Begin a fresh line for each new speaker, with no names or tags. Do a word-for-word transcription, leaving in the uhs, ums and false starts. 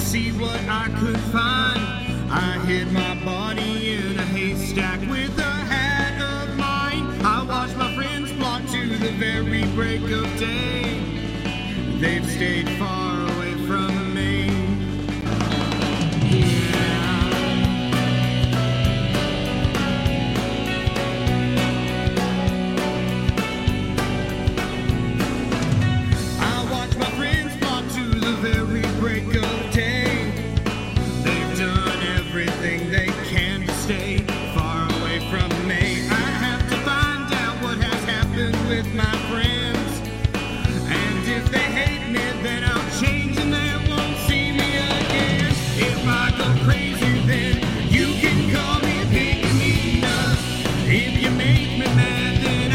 see what I could find. I hid my body in a haystack with a hat of mine. I watched my friends flock to the very break of day. They've stayed far away from me. Stay far away from me. I have to find out what has happened with my friends, and if they hate me, then I'll change and they won't see me again. If I go crazy, then you can call me Pygmy Nuts. If you make me mad, then